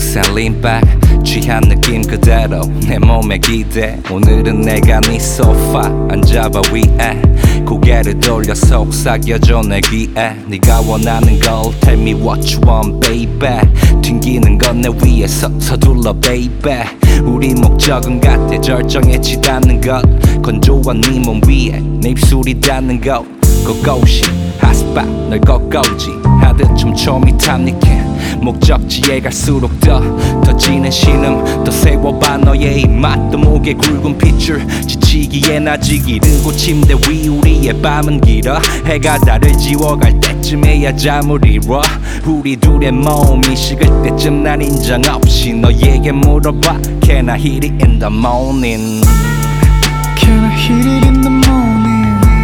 X and lean back 취한 느낌 그대로 내 몸에 기대 오늘은 내가 네 소파 앉아봐 위에 고개를 돌려 속삭여줘 내 귀에 네가 원하는 걸 Tell me what you want baby 튕기는 건 내 위에서 서둘러 baby 우리 목적은 같아 절정에 닿는 것 건조한 네 몸 위에 내 입술이 닿는 곳 곳곳이 핫스팟 널 꺾어오지 하듯 촘촘히 탐닉해 목적지에 갈수록 더 지는 신음 더 세워봐 너의 입맛 더 목에 굵은 핏줄 지치기엔 아직 이르고 침대 위 우리의 밤은 길어 해가 달을 지워갈 때쯤에야 잠을 이뤄 우리 둘의 몸이 식을 때쯤 난 인정 없이 너에게 물어봐 Can I hit it in the morning Can I hit it in the morning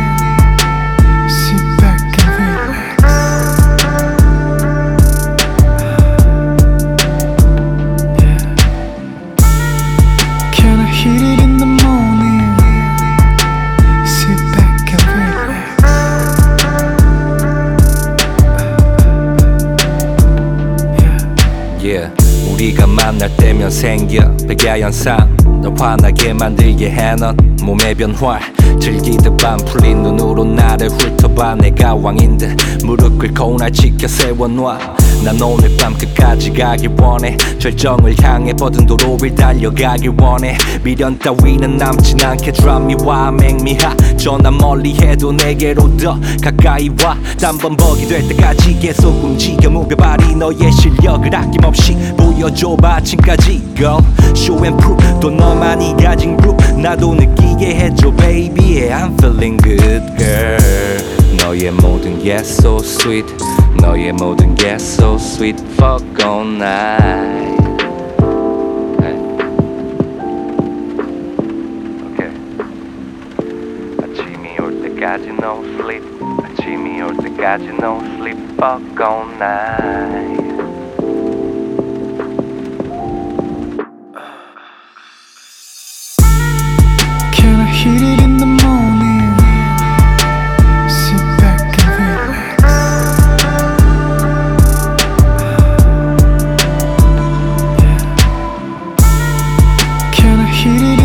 Sit back and relax Yeah Can I hit it in the morning Sit back and relax Yeah 우리가 만날 때면 생겨 백야현상 널 화나게 만들게 해 넌 몸의 변화 즐기듯 반 풀린 눈으로 나를 훑어봐 내가 왕인 듯 무릎 꿇고 날 지켜 세워놔 난 오늘 밤 끝까지 가길 원해 절정을 향해 뻗은 도로 위를 달려가길 원해 미련 따위는 남진 않게 Drop me why make me hot 전화 멀리 해도 내게로 더 가까이 와 단번벅이 될 때까지 계속 움직여 무벼바리 너의 실력을 아낌없이 보여줘봐 아침까지 Girl show and prove 또 너만이 가진 group 나도 느끼게 해줘 baby yeah, I'm feeling good girl 너의 모든 게 so sweet 너의 모든 게 so sweet fuck all night okay. 아침이 올 때까지 no sleep 아침이 올 때까지 no sleep fuck all night Can I hit it in the morning Sit back and relax Yeah Can I hit it